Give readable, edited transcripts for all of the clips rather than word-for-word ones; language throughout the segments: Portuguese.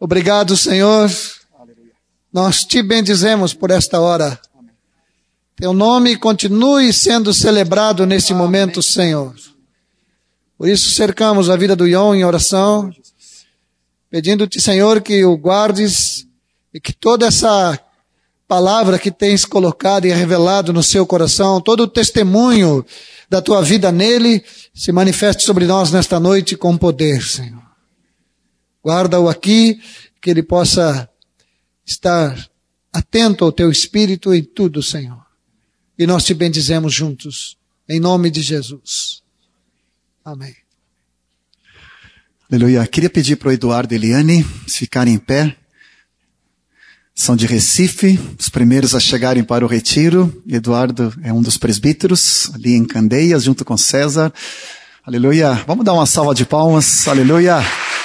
Obrigado, Senhor. Nós te bendizemos por esta hora. Teu nome continue sendo celebrado nesse momento, Senhor. Por isso cercamos a vida do Ion em oração, pedindo-te, Senhor, que o guardes e que toda essa palavra que tens colocado e revelado no seu coração, todo o testemunho da tua vida nele, se manifeste sobre nós nesta noite com poder, Senhor. Guarda-o aqui, que ele possa estar atento ao teu espírito em tudo, Senhor. E nós te bendizemos juntos, em nome de Jesus. Amém. Aleluia. Queria pedir para o Eduardo e Eliane ficarem em pé. São de Recife, os primeiros a chegarem para o retiro. Eduardo é um dos presbíteros, ali em Candeias, junto com César. Aleluia. Vamos dar uma salva de palmas. Aleluia.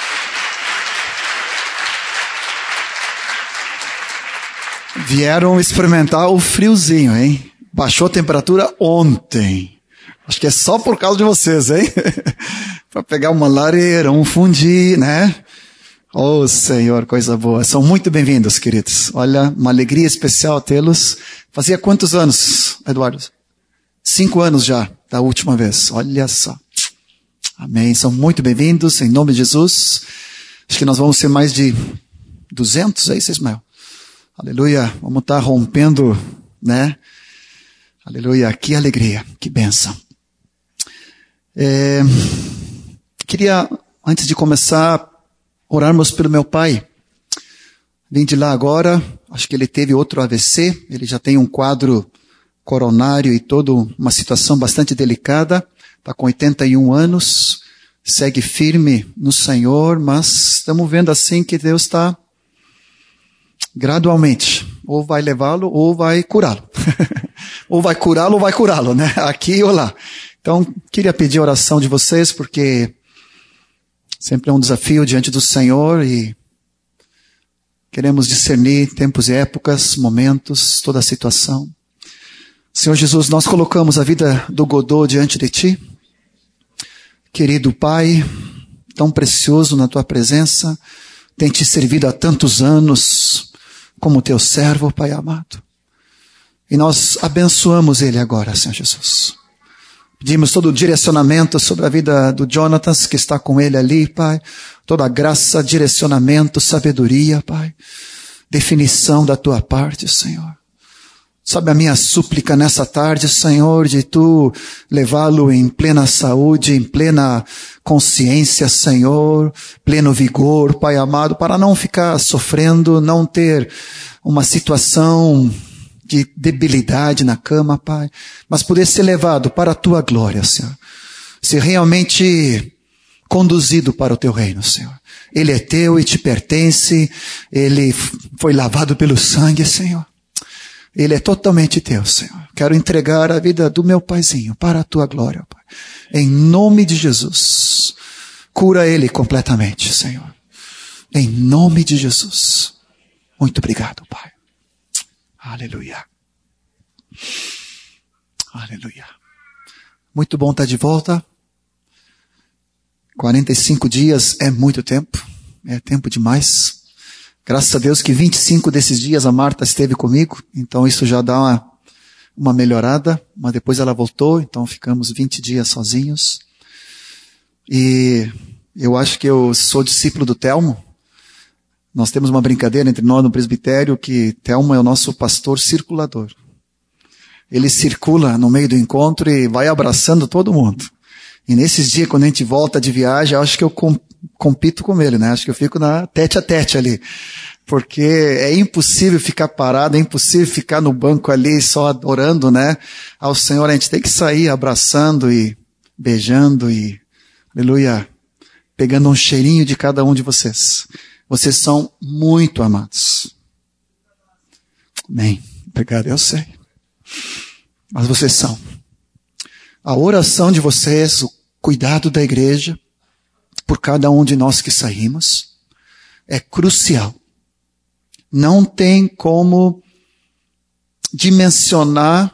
Vieram experimentar o friozinho, hein? Baixou a temperatura ontem. Acho que é só por causa de vocês, hein? Para pegar uma lareira, um fundi, né? Oh, Senhor, coisa boa. São muito bem-vindos, queridos. Olha, uma alegria especial tê-los. Fazia quantos anos, Eduardo? 5 anos já, da última vez. Olha só. Amém. São muito bem-vindos, em nome de Jesus. Acho que nós vamos ser mais de 200, é isso, Ismael? Aleluia. Vamos estar rompendo, né? Aleluia. Que alegria, que bênção. Queria, antes de começar, orarmos pelo meu pai. Vim de lá agora, acho que ele teve outro AVC, ele já tem um quadro coronário e toda uma situação bastante delicada, está com 81 anos, segue firme no Senhor, mas estamos vendo assim que Deus está gradualmente, ou vai levá-lo ou vai curá-lo. Ou vai curá-lo ou vai curá-lo, né? Aqui ou lá. Então, queria pedir a oração de vocês, porque sempre é um desafio diante do Senhor e queremos discernir tempos e épocas, momentos, toda a situação. Senhor Jesus, nós colocamos a vida do Godot diante de Ti. Querido Pai, tão precioso na Tua presença, tem Te servido há tantos anos como Teu servo, Pai amado. E nós abençoamos ele agora, Senhor Jesus. Pedimos todo o direcionamento sobre a vida do Jonathan, que está com ele ali, Pai. Toda a graça, direcionamento, sabedoria, Pai. Definição da Tua parte, Senhor. Sabe a minha súplica nessa tarde, Senhor, de Tu levá-lo em plena saúde, em plena consciência, Senhor, pleno vigor, Pai amado, para não ficar sofrendo, não ter uma situação de debilidade na cama, Pai, mas poder ser levado para a Tua glória, Senhor. Ser realmente conduzido para o Teu reino, Senhor. Ele é Teu e Te pertence, Ele foi lavado pelo sangue, Senhor. Ele é totalmente Teu, Senhor. Quero entregar a vida do meu paizinho para a Tua glória, Pai. Em nome de Jesus. Cura ele completamente, Senhor. Em nome de Jesus. Muito obrigado, Pai. Aleluia. Aleluia. Muito bom estar de volta. 45 dias é muito tempo. É tempo demais. Graças a Deus que 25 desses dias a Marta esteve comigo. Então isso já dá uma melhorada. Mas depois ela voltou. Então ficamos 20 dias sozinhos. E eu acho que eu sou discípulo do Telmo. Nós temos uma brincadeira entre nós no presbitério que Telmo é o nosso pastor circulador. Ele circula no meio do encontro e vai abraçando todo mundo. E nesses dias, quando a gente volta de viagem, eu acho que eu compito com ele, né? Acho que eu fico na tete a tete ali. Porque é impossível ficar parado, é impossível ficar no banco ali só adorando, né? Ao Senhor, a gente tem que sair abraçando e beijando e, aleluia, pegando um cheirinho de cada um de vocês. Vocês são muito amados. Amém. Obrigado, eu sei. Mas vocês são. A oração de vocês, o cuidado da igreja, por cada um de nós que saímos, é crucial. Não tem como dimensionar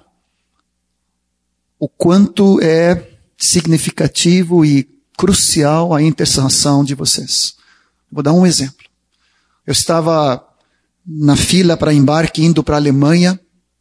o quanto é significativo e crucial a intercessão de vocês. Vou dar um exemplo. Eu estava na fila para embarque indo para a Alemanha.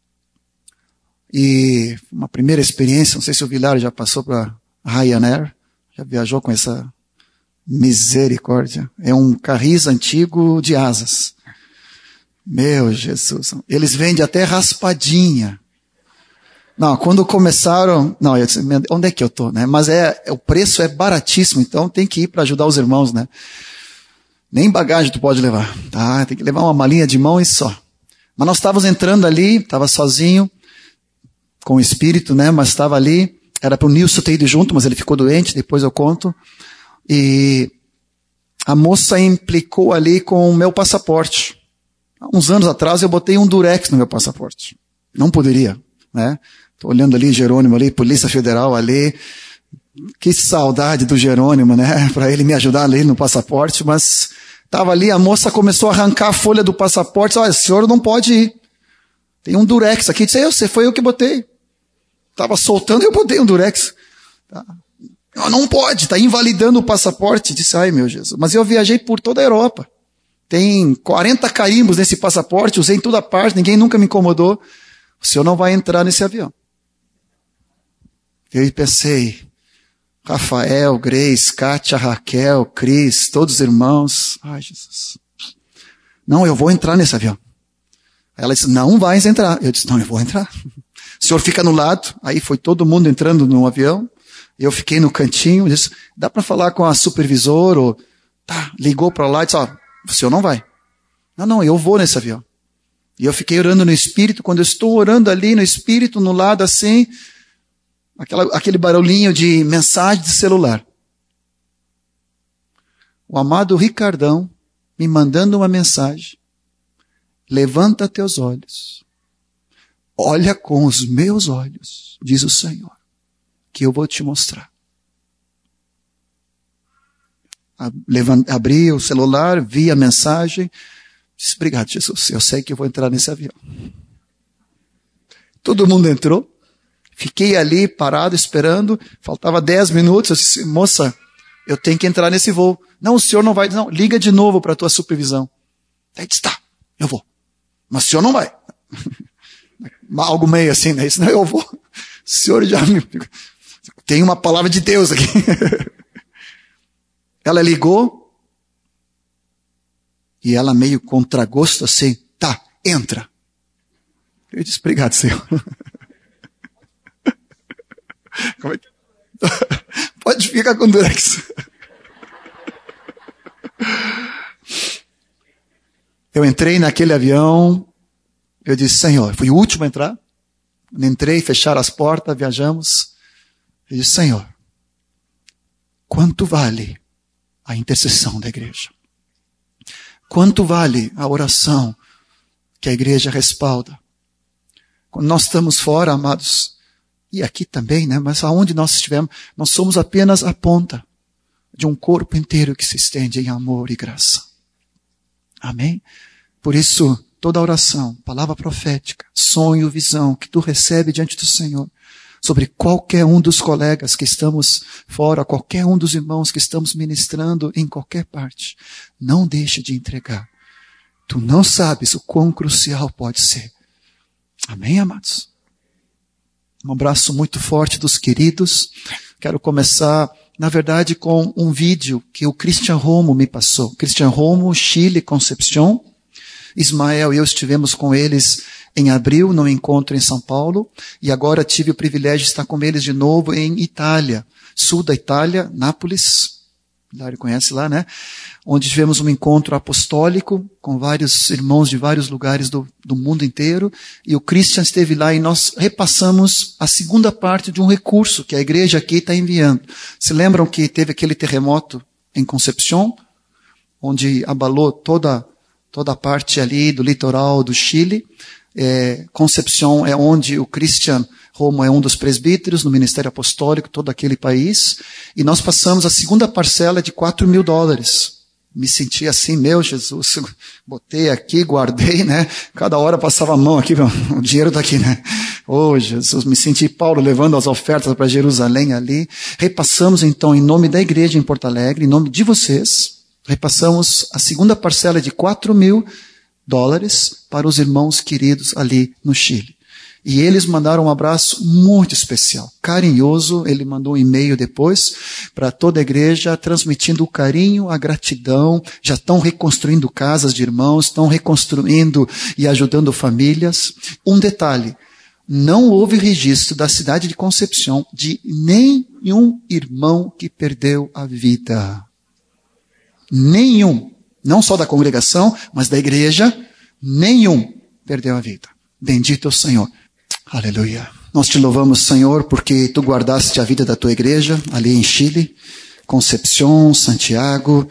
E uma primeira experiência, não sei se o Vilar já passou para Ryanair, já viajou com essa misericórdia. É um carris antigo de asas. Meu Jesus, eles vendem até raspadinha. Não, quando começaram, não, eu disse, onde é que eu tô, né? Mas o preço é baratíssimo, então tem que ir para ajudar os irmãos, né? Nem bagagem tu pode levar, tá? Tem que levar uma malinha de mão e só. Mas nós estávamos entrando ali, estava sozinho, com o espírito, né? Mas estava ali, era para o Nilson ter ido junto, mas ele ficou doente, depois eu conto. E a moça implicou ali com o meu passaporte. Há uns anos atrás eu botei um durex no meu passaporte. Não poderia, né? Tô olhando ali, Jerônimo ali, Polícia Federal ali. Que saudade do Jerônimo, né? Para ele me ajudar ali no passaporte, mas estava ali, a moça começou a arrancar a folha do passaporte. Olha, o senhor não pode ir. Tem um durex aqui. Disse, foi eu que botei. Estava soltando e eu botei um durex. Tá. Não pode, está invalidando o passaporte. Disse, ai meu Jesus. Mas eu viajei por toda a Europa. Tem 40 carimbos nesse passaporte, usei em toda parte, ninguém nunca me incomodou. O senhor não vai entrar nesse avião. Eu pensei, Rafael, Grace, Kátia, Raquel, Cris, todos os irmãos. Ai Jesus. Não, eu vou entrar nesse avião. Ela disse, não vais entrar. Eu disse, não, eu vou entrar. O senhor fica no lado. Aí foi todo mundo entrando no avião. Eu fiquei no cantinho. Disse, dá para falar com a supervisora? Ou, tá, ligou para lá e disse, o senhor não vai. Não, eu vou nesse avião. E eu fiquei orando no Espírito. Quando eu estou orando ali no Espírito, no lado assim, aquele barulhinho de mensagem de celular. O amado Ricardão me mandando uma mensagem. Levanta teus olhos. Olha com os meus olhos, diz o Senhor, que eu vou te mostrar. Abri o celular, vi a mensagem. Disse, obrigado, Jesus, eu sei que eu vou entrar nesse avião. Todo mundo entrou. Fiquei ali parado, esperando. Faltava 10 minutos. Eu disse, moça, eu tenho que entrar nesse voo. Não, o senhor não vai. Não, liga de novo para a tua supervisão. Aí disse, tá, eu vou. Mas o senhor não vai. Algo meio assim, né? Isso não, eu vou. O senhor já me... Tem uma palavra de Deus aqui. Ela ligou. E ela meio contragosto assim, tá, entra. Eu disse, obrigado, Senhor. Como é que... Pode ficar com o durex. Eu entrei naquele avião, eu disse, Senhor, fui o último a entrar. Entrei, fecharam as portas, viajamos. Eu disse, Senhor, quanto vale a intercessão da igreja? Quanto vale a oração que a igreja respalda? Quando nós estamos fora, amados, e aqui também, né? Mas aonde nós estivermos, nós somos apenas a ponta de um corpo inteiro que se estende em amor e graça. Amém? Por isso, toda oração, palavra profética, sonho, visão, que tu recebe diante do Senhor, sobre qualquer um dos colegas que estamos fora, qualquer um dos irmãos que estamos ministrando em qualquer parte, não deixe de entregar. Tu não sabes o quão crucial pode ser. Amém, amados? Um abraço muito forte dos queridos. Quero começar, na verdade, com um vídeo que o Christian Romo me passou. Christian Romo, Chile, Concepción. Ismael e eu estivemos com eles em abril, no encontro em São Paulo, e agora tive o privilégio de estar com eles de novo em Itália, sul da Itália, Nápoles, Dário conhece lá, né? Onde tivemos um encontro apostólico com vários irmãos de vários lugares do mundo inteiro, e o Christian esteve lá e nós repassamos a segunda parte de um recurso que a igreja aqui está enviando. Se lembram que teve aquele terremoto em Concepción, onde abalou toda a parte ali do litoral do Chile? Concepción é onde o Christian Romo é um dos presbíteros no ministério apostólico, todo aquele país, e nós passamos a segunda parcela de $4.000. Me senti assim, meu Jesus, botei aqui, guardei, né? Cada hora passava a mão aqui, o dinheiro está aqui, né? Oh, Jesus, me senti Paulo levando as ofertas para Jerusalém ali. Repassamos então em nome da igreja em Porto Alegre, em nome de vocês, repassamos a segunda parcela de $4.000 para os irmãos queridos ali no Chile. E eles mandaram um abraço muito especial, carinhoso. Ele mandou um e-mail depois para toda a igreja, transmitindo o carinho, a gratidão. Já estão reconstruindo casas de irmãos, estão reconstruindo e ajudando famílias. Um detalhe, não houve registro da cidade de Concepción de nenhum irmão que perdeu a vida. Nenhum. Não só da congregação, mas da igreja, nenhum perdeu a vida. Bendito é o Senhor. Aleluia. Nós te louvamos, Senhor, porque tu guardaste a vida da tua igreja ali em Chile, Concepción, Santiago.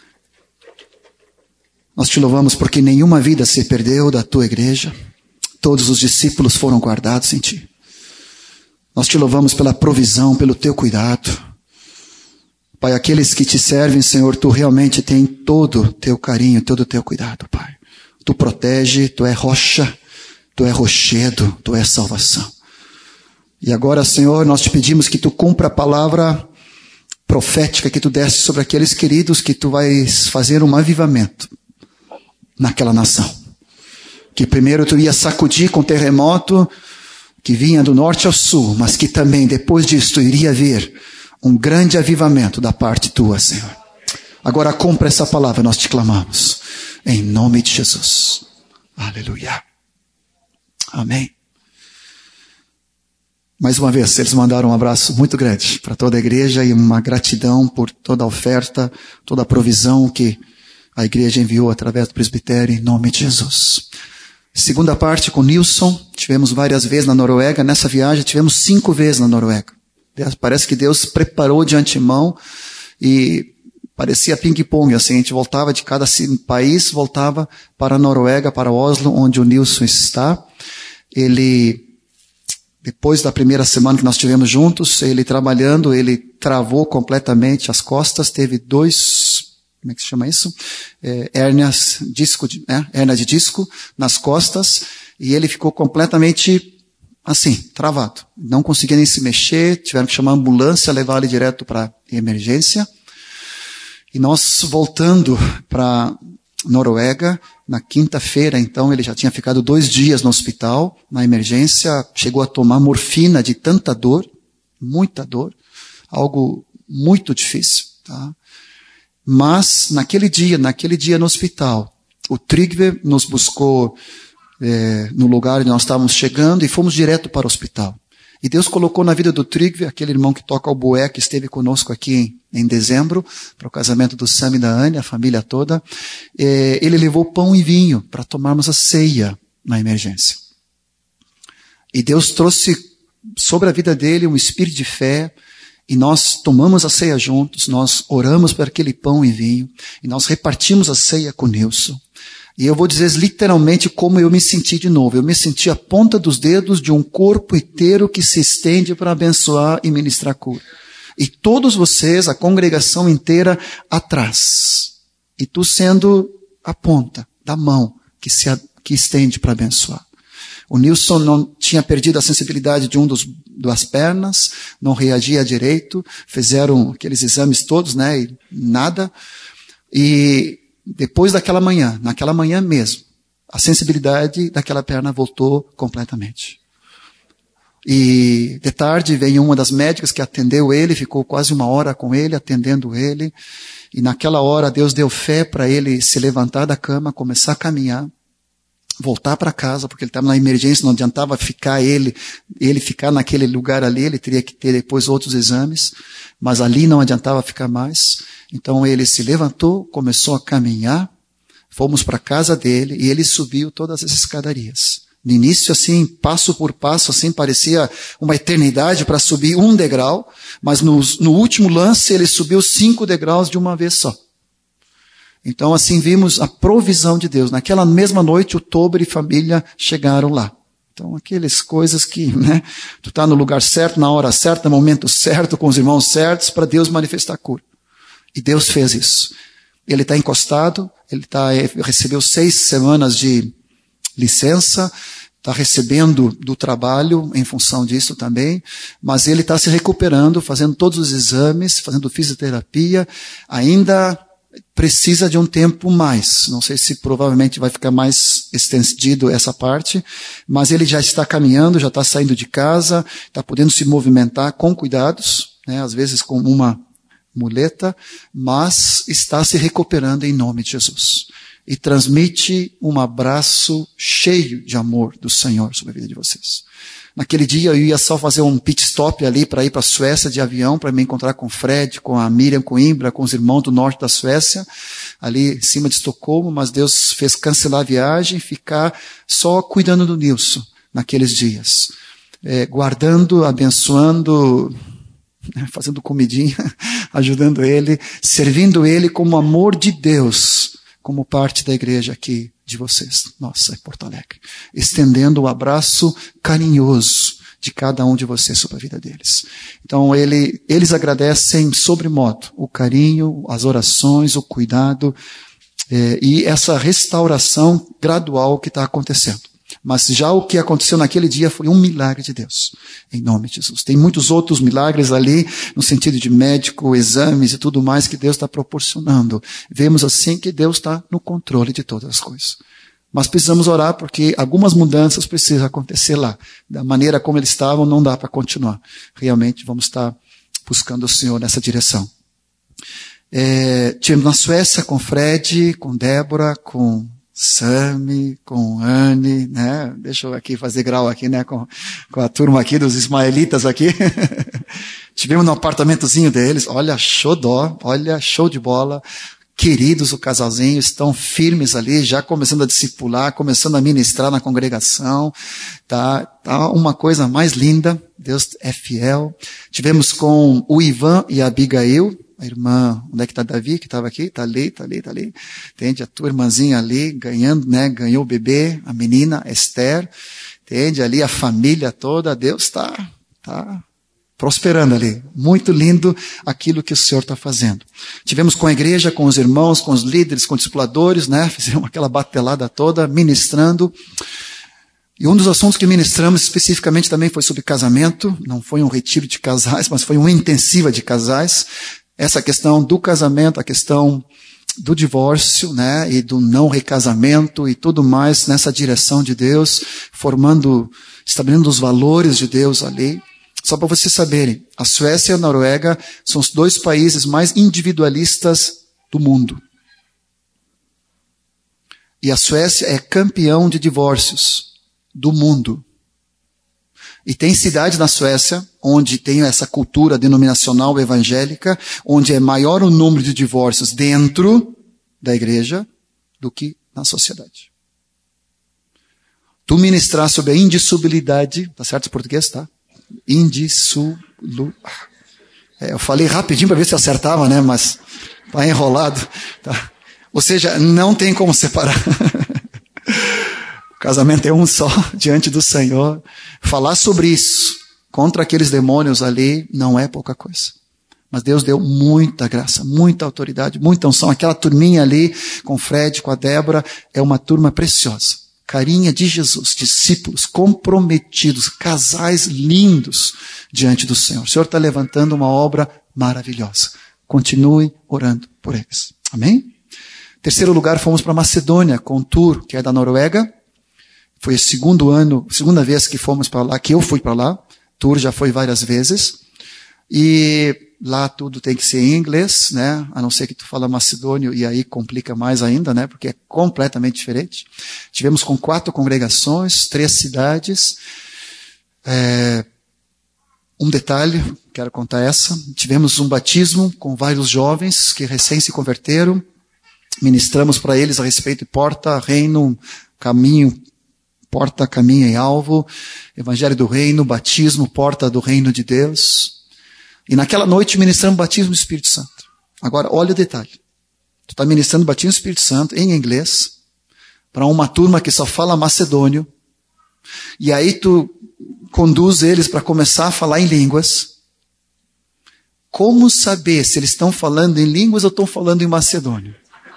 Nós te louvamos porque nenhuma vida se perdeu da tua igreja. Todos os discípulos foram guardados em ti. Nós te louvamos pela provisão, pelo teu cuidado. Pai, aqueles que te servem, Senhor, tu realmente tem todo o teu carinho, todo o teu cuidado, Pai. Tu protege, tu é rocha, tu é rochedo, tu é salvação. E agora, Senhor, nós te pedimos que tu cumpra a palavra profética que tu deste sobre aqueles queridos, que tu vais fazer um avivamento naquela nação. Que primeiro tu ia sacudir com terremoto que vinha do norte ao sul, mas que também depois disso iria haver um grande avivamento da parte tua, Senhor. Agora cumpra essa palavra, nós te clamamos. Em nome de Jesus. Aleluia. Amém. Mais uma vez, eles mandaram um abraço muito grande para toda a igreja e uma gratidão por toda a oferta, toda a provisão que a igreja enviou através do presbitério, em nome de Jesus. Segunda parte com Nilson, tivemos várias vezes na Noruega. Nessa viagem tivemos 5 vezes na Noruega. Parece que Deus preparou de antemão e parecia ping-pong, assim, a gente voltava de cada país, voltava para a Noruega, para Oslo, onde o Nilson está. Ele, depois da primeira semana que nós tivemos juntos, ele trabalhando, ele travou completamente as costas, teve 2, como é que se chama isso? Hérnia de disco nas costas, e ele ficou completamente assim, travado. Não conseguia nem se mexer, tiveram que chamar a ambulância, levar ele direto para emergência. E nós voltando para Noruega, na quinta-feira, então, ele já tinha ficado 2 dias no hospital, na emergência, chegou a tomar morfina de tanta dor, muita dor, algo muito difícil, tá? Mas, naquele dia no hospital, o Trygve nos buscou no lugar onde nós estávamos chegando e fomos direto para o hospital. E Deus colocou na vida do Trygve, aquele irmão que toca o bué, que esteve conosco aqui em dezembro, para o casamento do Sam e da Anne, a família toda. Ele levou pão e vinho para tomarmos a ceia na emergência. E Deus trouxe sobre a vida dele um espírito de fé, e nós tomamos a ceia juntos, nós oramos por aquele pão e vinho, e nós repartimos a ceia com Nilson. E eu vou dizer literalmente como eu me senti de novo. Eu me senti a ponta dos dedos de um corpo inteiro que se estende para abençoar e ministrar cura. E todos vocês, a congregação inteira, atrás. E tu sendo a ponta da mão que estende para abençoar. O Nilson não tinha perdido a sensibilidade de das pernas, não reagia direito, fizeram aqueles exames todos, né, e nada. E depois naquela manhã mesmo, a sensibilidade daquela perna voltou completamente. E de tarde veio uma das médicas que atendeu ele, ficou quase 1 hora com ele, atendendo ele. E naquela hora Deus deu fé para ele se levantar da cama, começar a caminhar, voltar para casa, porque ele estava na emergência, não adiantava ficar ele ficar naquele lugar ali, ele teria que ter depois outros exames, mas ali não adiantava ficar mais. Então ele se levantou, começou a caminhar, fomos para a casa dele e ele subiu todas as escadarias. No início, assim, passo por passo, assim, parecia uma eternidade para subir 1 degrau, mas no último lance ele subiu 5 degraus de uma vez só. Então, assim, vimos a provisão de Deus. Naquela mesma noite, o Tober e família chegaram lá. Então, aquelas coisas que, né, tu está no lugar certo, na hora certa, no momento certo, com os irmãos certos, para Deus manifestar a cura. E Deus fez isso. Ele está encostado, recebeu 6 semanas de licença, está recebendo do trabalho em função disso também, mas ele está se recuperando, fazendo todos os exames, fazendo fisioterapia, ainda precisa de um tempo mais. Não sei se provavelmente vai ficar mais estendido essa parte, mas ele já está caminhando, já está saindo de casa, está podendo se movimentar com cuidados, né, às vezes com uma muleta, mas está se recuperando em nome de Jesus. E transmite um abraço cheio de amor do Senhor sobre a vida de vocês. Naquele dia eu ia só fazer um pit stop ali para ir para a Suécia de avião, para me encontrar com o Fred, com a Miriam Coimbra, com os irmãos do norte da Suécia, ali em cima de Estocolmo, mas Deus fez cancelar a viagem e ficar só cuidando do Nilson naqueles dias. Guardando, abençoando, fazendo comidinha, ajudando ele, servindo ele como amor de Deus, como parte da igreja aqui de vocês, nossa, em Porto Alegre, estendendo o abraço carinhoso de cada um de vocês sobre a vida deles. Então eles agradecem sobremodo o carinho, as orações, o cuidado e essa restauração gradual que está acontecendo. Mas já o que aconteceu naquele dia foi um milagre de Deus, em nome de Jesus. Tem muitos outros milagres ali, no sentido de médico, exames e tudo mais que Deus está proporcionando. Vemos assim que Deus está no controle de todas as coisas. Mas precisamos orar porque algumas mudanças precisam acontecer lá. Da maneira como eles estavam, não dá para continuar. Realmente vamos estar buscando o Senhor nessa direção. Tivemos na Suécia com Fred, com Débora, com Sami, com Anne, né? Deixa eu aqui fazer grau aqui, né? Com a turma aqui dos ismaelitas aqui. Tivemos no apartamentozinho deles. Olha, xodó, olha, show de bola. Queridos, o casalzinho, estão firmes ali, já começando a discipular, começando a ministrar na congregação. Tá uma coisa mais linda. Deus é fiel. Tivemos com o Ivan e a Abigail. A irmã, onde é que está Davi, que estava aqui? Está ali. Entende? A tua irmãzinha ali, ganhando, né? Ganhou o bebê, a menina, Esther. Entende? Ali a família toda, Deus está prosperando ali. Muito lindo aquilo que o Senhor está fazendo. Tivemos com a igreja, com os irmãos, com os líderes, com os discipuladores, né? Fizemos aquela batelada toda, ministrando. E um dos assuntos que ministramos especificamente também foi sobre casamento. Não foi um retiro de casais, mas foi uma intensiva de casais. Essa questão do casamento, a questão do divórcio, né, e do não recasamento e tudo mais nessa direção de Deus, estabelecendo os valores de Deus ali. Só para vocês saberem, a Suécia e a Noruega são os 2 países mais individualistas do mundo. E a Suécia é campeão de divórcios do mundo. E tem cidades na Suécia onde tem essa cultura denominacional evangélica, onde é maior o número de divórcios dentro da igreja do que na sociedade. Tu ministrar sobre a indissolubilidade, tá certo em português, tá? Eu falei rapidinho para ver se acertava, né? Mas tá enrolado. Tá? Ou seja, não tem como separar. O casamento é um só diante do Senhor. Falar sobre isso contra aqueles demônios ali não é pouca coisa. Mas Deus deu muita graça, muita autoridade, muita unção. Aquela turminha ali com o Fred, com a Débora, é uma turma preciosa. Carinha de Jesus, discípulos comprometidos, casais lindos diante do Senhor. O Senhor está levantando uma obra maravilhosa. Continue orando por eles. Amém? Terceiro lugar, fomos para Macedônia com Tur, que é da Noruega. Foi o segunda vez que fomos para lá, que eu fui para lá. Tur já foi várias vezes. E lá tudo tem que ser em inglês, né? A não ser que tu fala macedônio, e aí complica mais ainda, né? Porque é completamente diferente. Tivemos com 4 congregações, 3 cidades. Um detalhe, quero contar essa. Tivemos um batismo com vários jovens que recém se converteram. Ministramos para eles a respeito de porta, reino, caminho, porta, caminho e alvo, evangelho do reino, batismo, porta do reino de Deus. E naquela noite ministramos batismo do Espírito Santo. Agora, olha o detalhe. Tu está ministrando batismo do Espírito Santo em inglês, para uma turma que só fala macedônio, e aí tu conduz eles para começar a falar em línguas. Como saber se eles estão falando em línguas ou estão falando em macedônio?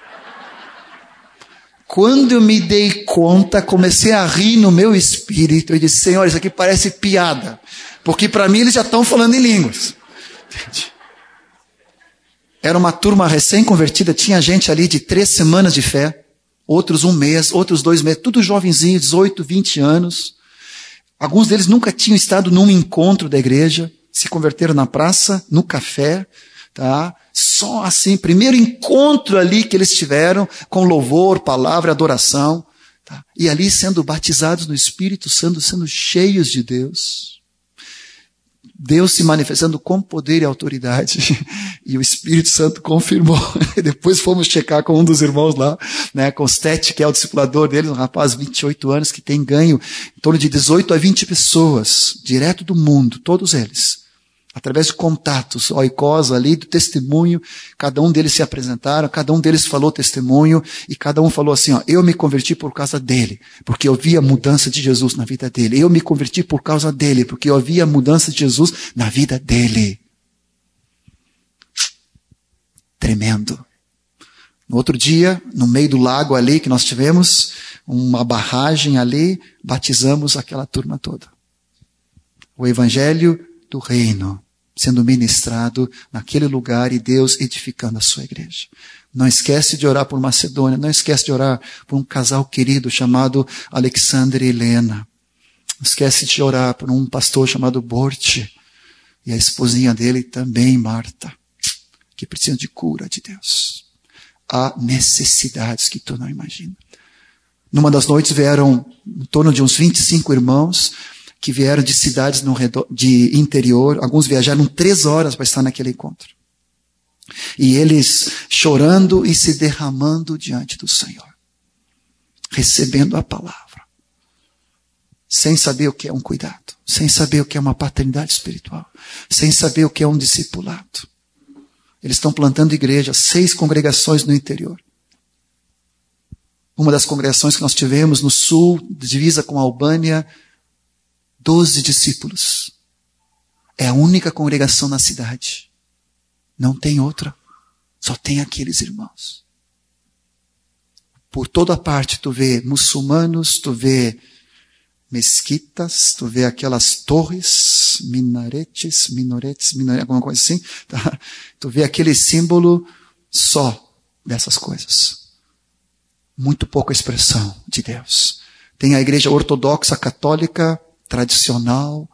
Quando eu me dei conta, comecei a rir no meu espírito. Eu disse, Senhor, isso aqui parece piada. Porque para mim eles já estão falando em línguas. Era uma turma recém-convertida, tinha gente ali de 3 semanas de fé, outros 1 mês, outros 2 meses, tudo jovenzinho, 18, 20 anos. Alguns deles nunca tinham estado num encontro da igreja, se converteram na praça, no café, tá? Só assim, primeiro encontro ali que eles tiveram, com louvor, palavra, adoração, tá? E ali sendo batizados no Espírito Santo, sendo cheios de Deus. Deus se manifestando com poder e autoridade, e o Espírito Santo confirmou. Depois fomos checar com um dos irmãos lá, né, com o Stete, que é o discipulador dele, um rapaz de 28 anos, que tem ganho em torno de 18 a 20 pessoas, direto do mundo, todos eles. Através de contatos, oikos ali, do testemunho, cada um deles se apresentaram, cada um deles falou testemunho, e cada um falou assim, ó, eu me converti por causa dele, porque eu vi a mudança de Jesus na vida dele. Eu me converti por causa dele, porque eu vi a mudança de Jesus na vida dele. Tremendo. No outro dia, no meio do lago ali que nós tivemos, uma barragem ali, batizamos aquela turma toda. O Evangelho do Reino sendo ministrado naquele lugar e Deus edificando a sua igreja. Não esquece de orar por Macedônia, não esquece de orar por um casal querido chamado Alexandre e Helena. Não esquece de orar por um pastor chamado Borte e a esposinha dele também, Marta, que precisam de cura de Deus. Há necessidades que tu não imagina. Numa das noites vieram em torno de uns 25 irmãos que vieram de cidades no redor, de interior. Alguns viajaram 3 horas para estar naquele encontro. E eles chorando e se derramando diante do Senhor. Recebendo a palavra. Sem saber o que é um cuidado. Sem saber o que é uma paternidade espiritual. Sem saber o que é um discipulado. Eles estão plantando igrejas, 6 congregações no interior. Uma das congregações que nós tivemos no sul, divisa com a Albânia, 12 discípulos. É a única congregação na cidade. Não tem outra. Só tem aqueles irmãos. Por toda parte tu vê muçulmanos, tu vê mesquitas, tu vê aquelas torres, minaretes, alguma coisa assim. Tá? Tu vê aquele símbolo só dessas coisas. Muito pouca expressão de Deus. Tem a igreja ortodoxa, católica, tradicional,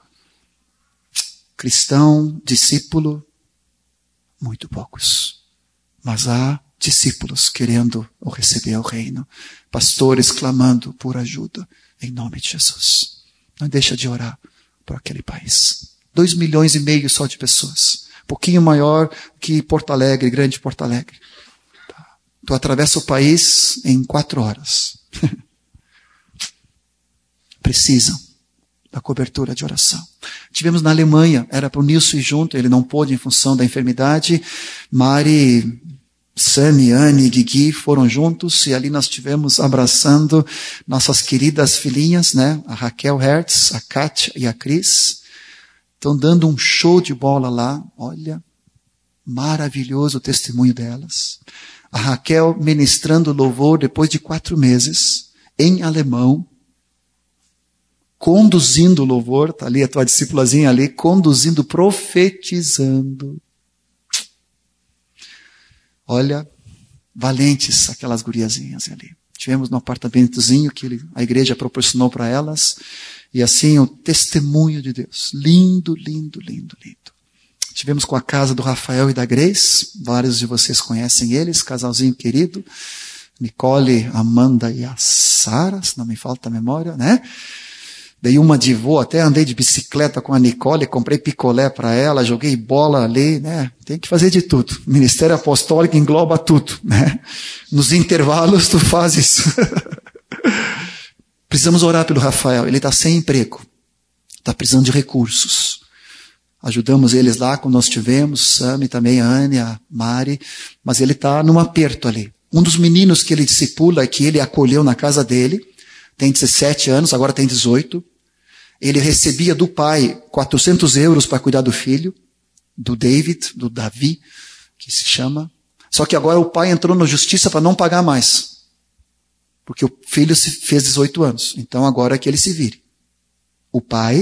cristão, discípulo, muito poucos. Mas há discípulos querendo receber o reino, pastores clamando por ajuda, em nome de Jesus. Não deixa de orar por aquele país. 2,5 milhões só de pessoas, um pouquinho maior que Porto Alegre, grande Porto Alegre. Tu atravessa o país em 4 horas. Precisam da cobertura de oração. Tivemos na Alemanha, era para o Nilson ir junto, ele não pôde em função da enfermidade. Mari, Sami, Anne e Guigui foram juntos e ali nós tivemos abraçando nossas queridas filhinhas, né? A Raquel Hertz, a Kátia e a Cris. Estão dando um show de bola lá, olha, maravilhoso o testemunho delas. A Raquel ministrando louvor depois de 4 meses, em alemão, conduzindo o louvor, está ali a tua discipulazinha ali, conduzindo, profetizando. Olha, valentes aquelas guriazinhas ali. Tivemos no apartamentozinho que a igreja proporcionou para elas, e assim o testemunho de Deus. Lindo, lindo, lindo, lindo. Tivemos com a casa do Rafael e da Grace, vários de vocês conhecem eles, casalzinho querido, Nicole, Amanda e a Sara, se não me falta a memória, né? Dei uma de vô, até andei de bicicleta com a Nicole, comprei picolé para ela, joguei bola ali, né? Tem que fazer de tudo. O ministério apostólico engloba tudo, né? Nos intervalos tu faz isso. Precisamos orar pelo Rafael, ele está sem emprego, está precisando de recursos. Ajudamos eles lá quando nós tivemos, Sami também, a Anne, a Mari, mas ele está num aperto ali. Um dos meninos que ele discipula, que ele acolheu na casa dele, tem 17 anos, agora tem 18. Ele recebia do pai 400 euros para cuidar do filho, do David, do Davi, que se chama. Só que agora o pai entrou na justiça para não pagar mais. Porque o filho fez 18 anos. Então agora é que ele se vire. O pai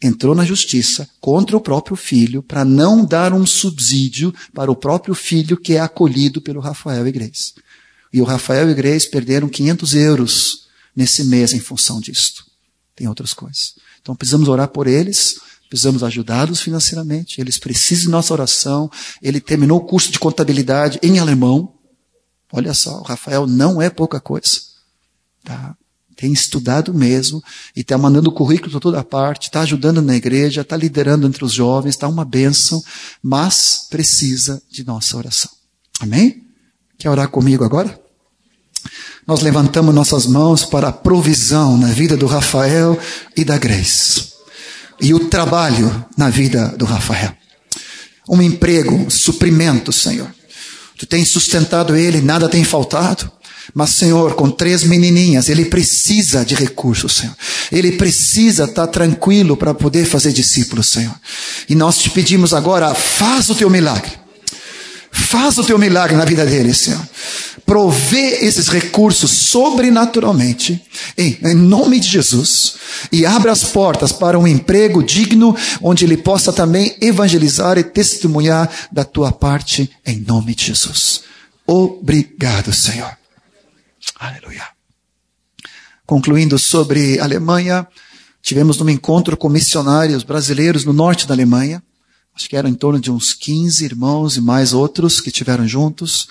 entrou na justiça contra o próprio filho para não dar um subsídio para o próprio filho que é acolhido pelo Rafael e Grace. E o Rafael e Grace perderam 500 euros nesse mês em função disto. Tem outras coisas. Então precisamos orar por eles, precisamos ajudá-los financeiramente, eles precisam de nossa oração. Ele terminou o curso de contabilidade em alemão. Olha só, o Rafael não é pouca coisa. Tá? Tem estudado mesmo, e está mandando currículo para toda parte, está ajudando na igreja, está liderando entre os jovens, está uma bênção, mas precisa de nossa oração. Amém? Quer orar comigo agora? Nós levantamos nossas mãos para a provisão na vida do Rafael e da Grace. E o trabalho na vida do Rafael. Um emprego, suprimento, Senhor. Tu tens sustentado ele, nada tem faltado. Mas, Senhor, com 3 menininhas, ele precisa de recursos, Senhor. Ele precisa estar tranquilo para poder fazer discípulos, Senhor. E nós te pedimos agora, faz o teu milagre. Faz o teu milagre na vida dele, Senhor. Provê esses recursos sobrenaturalmente, em nome de Jesus, e abra as portas para um emprego digno, onde ele possa também evangelizar e testemunhar da tua parte, em nome de Jesus. Obrigado, Senhor. Aleluia. Concluindo sobre a Alemanha, tivemos um encontro com missionários brasileiros no norte da Alemanha. Acho que eram em torno de uns 15 irmãos e mais outros que estiveram juntos.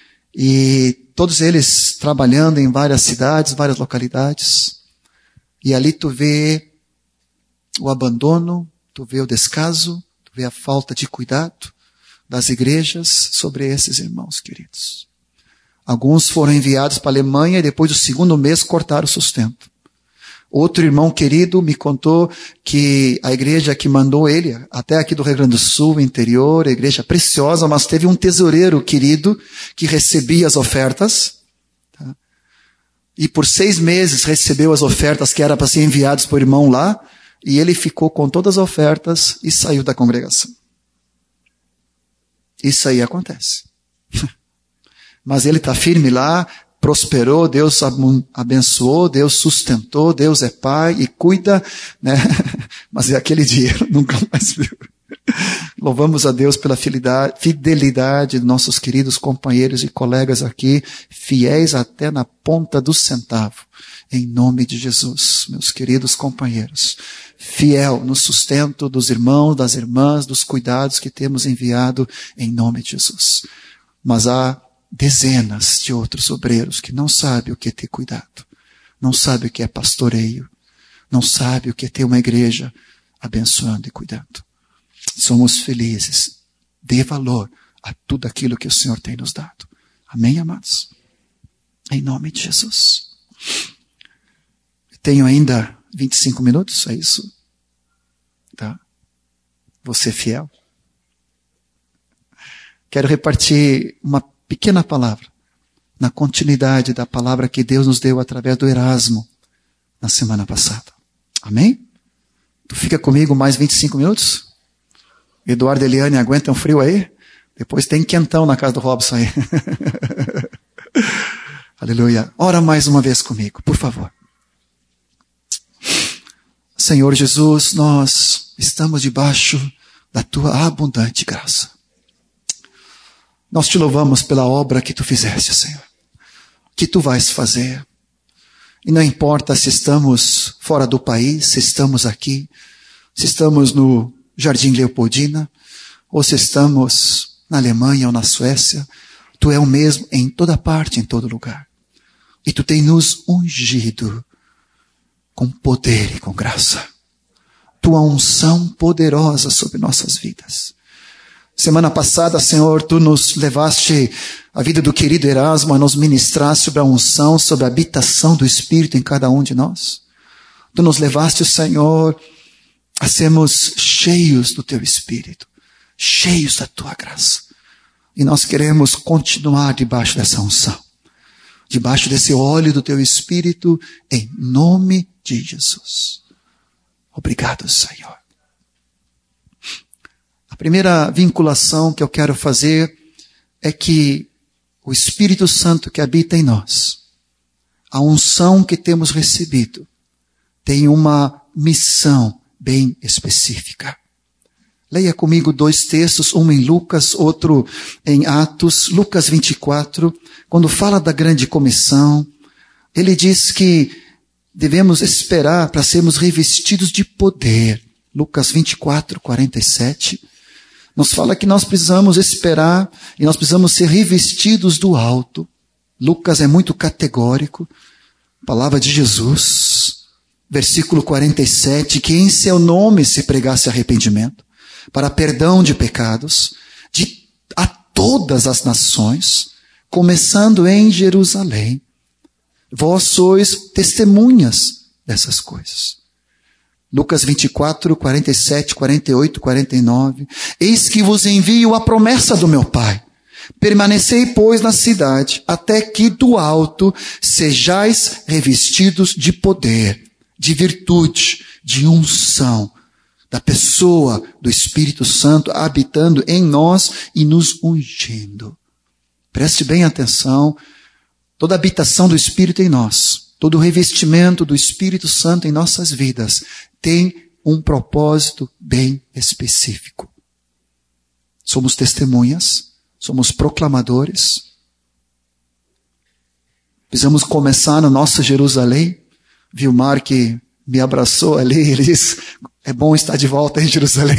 E todos eles trabalhando em várias cidades, várias localidades. E ali tu vê o abandono, tu vê o descaso, tu vê a falta de cuidado das igrejas sobre esses irmãos queridos. Alguns foram enviados para a Alemanha e depois do 2º mês cortaram o sustento. Outro irmão querido me contou que a igreja que mandou ele, até aqui do Rio Grande do Sul, interior, a igreja preciosa, mas teve um tesoureiro querido que recebia as ofertas. Tá? E por 6 meses recebeu as ofertas que eram para ser enviadas para o irmão lá, e ele ficou com todas as ofertas e saiu da congregação. Isso aí acontece. Mas ele está firme lá, prosperou, Deus abençoou, Deus sustentou, Deus é pai e cuida, né? Mas é aquele dinheiro, nunca mais viu. Louvamos a Deus pela fidelidade de nossos queridos companheiros e colegas aqui, fiéis até na ponta do centavo. Em nome de Jesus, meus queridos companheiros, fiel no sustento dos irmãos, das irmãs, dos cuidados que temos enviado em nome de Jesus. Mas há dezenas de outros obreiros que não sabem o que é ter cuidado, não sabem o que é pastoreio, não sabem o que é ter uma igreja abençoando e cuidando. Somos felizes. Dê valor a tudo aquilo que o Senhor tem nos dado. Amém, amados? Em nome de Jesus. Tenho ainda 25 minutos, é isso? Tá? Você fiel? Quero repartir uma pequena palavra, na continuidade da palavra que Deus nos deu através do Erasmo, na semana passada. Amém? Tu fica comigo mais 25 minutos? Eduardo e Eliane, aguentam frio aí? Depois tem quentão na casa do Robson aí. Aleluia. Ora mais uma vez comigo, por favor. Senhor Jesus, nós estamos debaixo da tua abundante graça. Nós te louvamos pela obra que tu fizeste, Senhor. Que tu vais fazer. E não importa se estamos fora do país, se estamos aqui, se estamos no Jardim Leopoldina, ou se estamos na Alemanha ou na Suécia, tu é o mesmo em toda parte, em todo lugar. E tu tem nos ungido com poder e com graça. Tua unção poderosa sobre nossas vidas. Semana passada, Senhor, tu nos levaste a vida do querido Erasmo a nos ministrar sobre a unção, sobre a habitação do Espírito em cada um de nós. Tu nos levaste, Senhor, a sermos cheios do teu Espírito, cheios da tua graça. E nós queremos continuar debaixo dessa unção, debaixo desse óleo do teu Espírito, em nome de Jesus. Obrigado, Senhor. A primeira vinculação que eu quero fazer é que o Espírito Santo que habita em nós, a unção que temos recebido, tem uma missão bem específica. Leia comigo 2 textos, um em Lucas, outro em Atos. Lucas 24, quando fala da grande comissão, ele diz que devemos esperar para sermos revestidos de poder. Lucas 24, 47, nos fala que nós precisamos esperar e nós precisamos ser revestidos do alto. Lucas é muito categórico. Palavra de Jesus, versículo 47, que em seu nome se pregasse arrependimento, para perdão de pecados, a todas as nações, começando em Jerusalém. Vós sois testemunhas dessas coisas. Lucas 24, 47, 48, 49. Eis que vos envio a promessa do meu Pai. Permanecei, pois, na cidade, até que do alto sejais revestidos de poder, de virtude, de unção, da pessoa do Espírito Santo habitando em nós e nos ungindo. Preste bem atenção, toda a habitação do Espírito em nós, todo o revestimento do Espírito Santo em nossas vidas tem um propósito bem específico. Somos testemunhas, somos proclamadores. Precisamos começar na nossa Jerusalém. Vilmar que me abraçou ali, ele disse, é bom estar de volta em Jerusalém.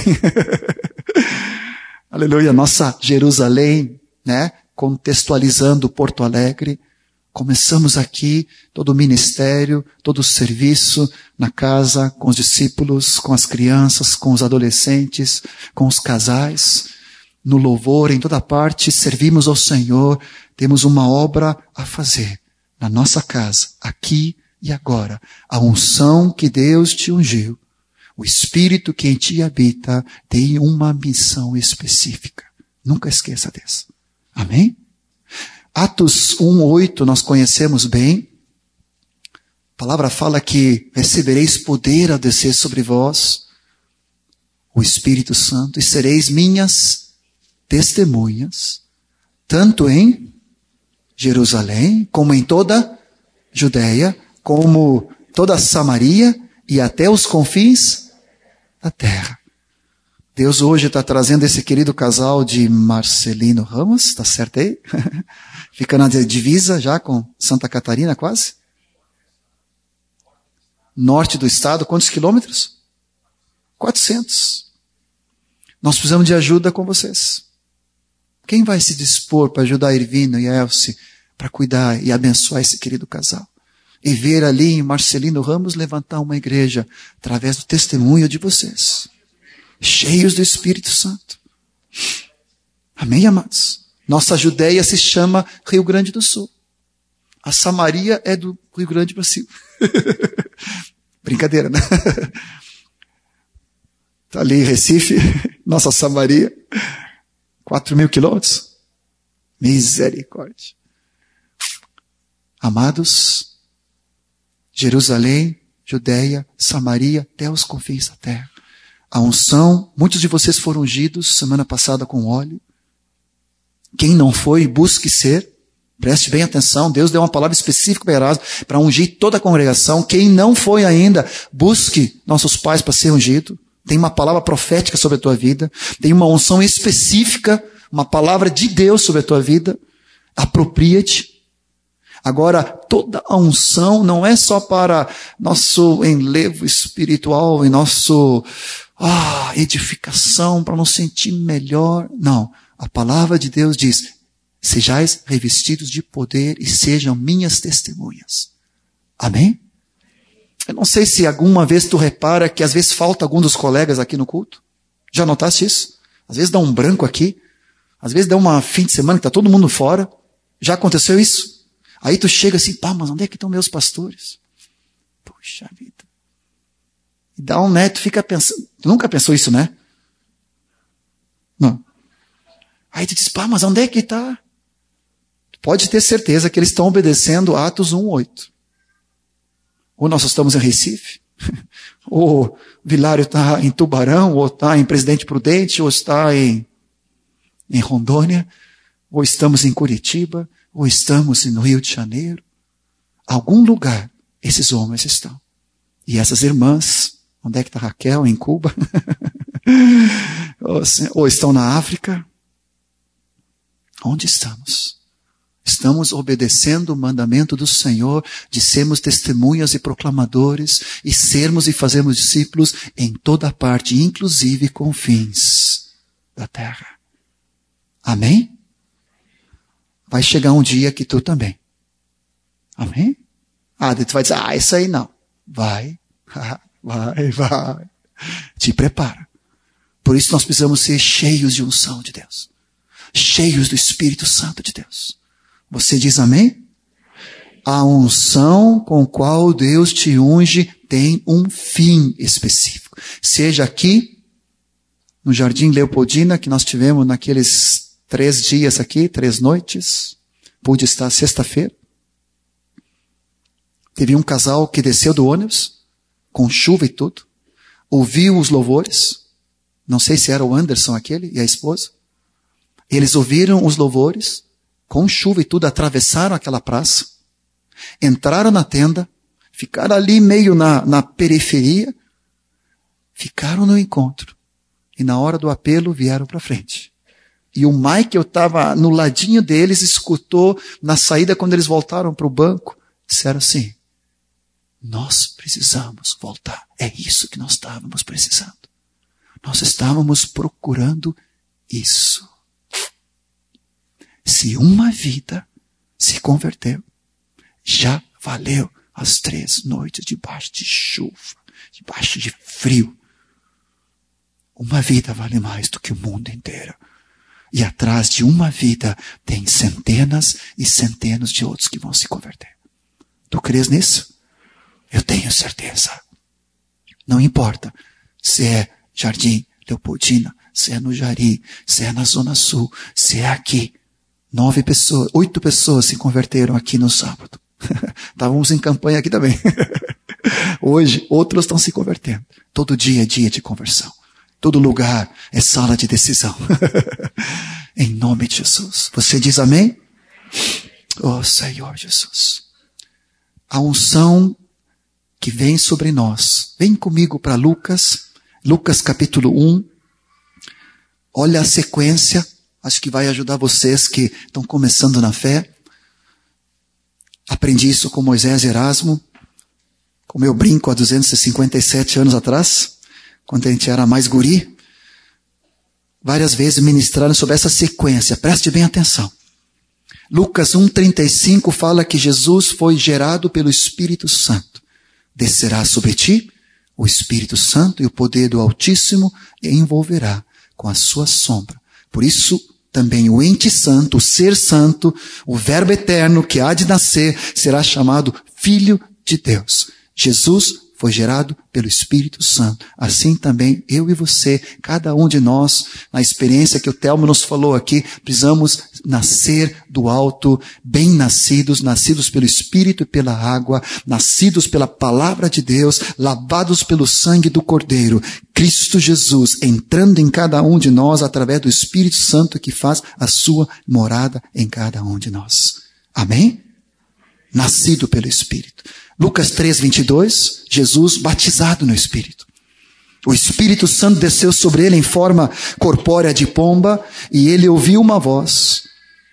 Aleluia, nossa Jerusalém, né? Contextualizando Porto Alegre. Começamos aqui todo o ministério, todo o serviço na casa, com os discípulos, com as crianças, com os adolescentes, com os casais, no louvor, em toda parte, servimos ao Senhor, temos uma obra a fazer na nossa casa, aqui e agora. A unção que Deus te ungiu, o Espírito que em ti habita, tem uma missão específica. Nunca esqueça dessa. Amém? Atos 1:8 nós conhecemos bem. A palavra fala que recebereis poder a descer sobre vós, o Espírito Santo, e sereis minhas testemunhas, tanto em Jerusalém, como em toda Judeia, como toda Samaria e até os confins da terra. Deus hoje está trazendo esse querido casal de Marcelino Ramos, está certo aí? Fica na divisa já com Santa Catarina quase. Norte do estado, quantos quilômetros? 400. Nós precisamos de ajuda com vocês. Quem vai se dispor para ajudar a Irvino e a Elce para cuidar e abençoar esse querido casal? E ver ali em Marcelino Ramos levantar uma igreja através do testemunho de vocês. Cheios do Espírito Santo. Amém, amados? Nossa Judeia se chama Rio Grande do Sul. A Samaria é do Rio Grande do Sul. Brincadeira, né? Está ali em Recife, nossa Samaria. 4.000 quilômetros. Misericórdia. Amados, Jerusalém, Judeia, Samaria, até os confins da terra. A unção, muitos de vocês foram ungidos semana passada com óleo. Quem não foi, busque ser. Preste bem atenção, Deus deu uma palavra específica para Erasmo, para ungir toda a congregação. Quem não foi ainda, busque nossos pais para ser ungido. Tem uma palavra profética sobre a tua vida. Tem uma unção específica, uma palavra de Deus sobre a tua vida. Apropria-te. Agora, toda a unção não é só para nosso enlevo espiritual e nosso edificação, para nos sentir melhor. Não. A palavra de Deus diz, sejais revestidos de poder e sejam minhas testemunhas. Amém? Eu não sei se alguma vez tu repara que às vezes falta algum dos colegas aqui no culto. Já notaste isso? Às vezes dá um branco aqui. Às vezes dá um fim de semana que está todo mundo fora. Já aconteceu isso? Aí tu chega assim, mas onde é que estão meus pastores? Puxa vida. E dá tu fica pensando. Tu nunca pensou isso, né? Não. Aí tu diz, mas onde é que está? Pode ter certeza que eles estão obedecendo Atos 1:8. Ou nós estamos em Recife, ou o Vilário está em Tubarão, ou está em Presidente Prudente, ou está em Rondônia, ou estamos em Curitiba, ou estamos no Rio de Janeiro. Algum lugar esses homens estão. E essas irmãs, Onde é que está Raquel? Em Cuba? Ou estão na África? Onde estamos? Estamos obedecendo o mandamento do Senhor de sermos testemunhas e proclamadores e sermos e fazermos discípulos em toda parte, inclusive confins da terra. Amém? Vai chegar um dia que tu também. Amém? Tu vai dizer, isso aí não. Vai. Te prepara. Por isso nós precisamos ser cheios de unção de Deus. Cheios do Espírito Santo de Deus. Você diz amém? A unção com qual Deus te unge tem um fim específico. Seja aqui, no Jardim Leopoldina, que nós tivemos naqueles 3 dias aqui, 3 noites. Pude estar sexta-feira. Teve um casal que desceu do ônibus, com chuva e tudo. Ouviu os louvores. Não sei se era o Anderson aquele e a esposa. Eles ouviram os louvores, com chuva e tudo, atravessaram aquela praça, entraram na tenda, ficaram ali meio na periferia, ficaram no encontro. E na hora do apelo vieram para frente. E o Michael estava no ladinho deles, escutou na saída quando eles voltaram para o banco. Disseram assim, nós precisamos voltar. É isso que nós estávamos precisando. Nós estávamos procurando isso. Se uma vida se converteu, já valeu as 3 noites debaixo de chuva, debaixo de frio. Uma vida vale mais do que o mundo inteiro. E atrás de uma vida tem centenas e centenas de outros que vão se converter. Tu crês nisso? Eu tenho certeza. Não importa se é Jardim Leopoldina, se é no Jari, se é na Zona Sul, se é aqui. 8 pessoas se converteram aqui no sábado. Estávamos em campanha aqui também. Hoje, outros estão se convertendo. Todo dia é dia de conversão. Todo lugar é sala de decisão. Em nome de Jesus. Você diz amém? Oh, Senhor Jesus. A unção que vem sobre nós. Vem comigo para Lucas. Lucas capítulo 1. Olha a sequência. Acho que vai ajudar vocês que estão começando na fé. Aprendi isso com Moisés e Erasmo. Como eu brinco há 257 anos atrás. Quando a gente era mais guri. Várias vezes ministraram sobre essa sequência. Preste bem atenção. Lucas 1,35 fala que Jesus foi gerado pelo Espírito Santo. Descerá sobre ti o Espírito Santo e o poder do Altíssimo e envolverá com a sua sombra. Por isso, também o ente santo, o ser santo, o verbo eterno que há de nascer, será chamado Filho de Deus. Jesus foi gerado pelo Espírito Santo. Assim também eu e você, cada um de nós, na experiência que o Telmo nos falou aqui, precisamos nascer do alto, bem nascidos, nascidos pelo Espírito e pela água, nascidos pela palavra de Deus, lavados pelo sangue do Cordeiro. Cristo Jesus entrando em cada um de nós através do Espírito Santo que faz a sua morada em cada um de nós. Amém? Nascido pelo Espírito. Lucas 3:22, Jesus batizado no Espírito. O Espírito Santo desceu sobre ele em forma corpórea de pomba e ele ouviu uma voz.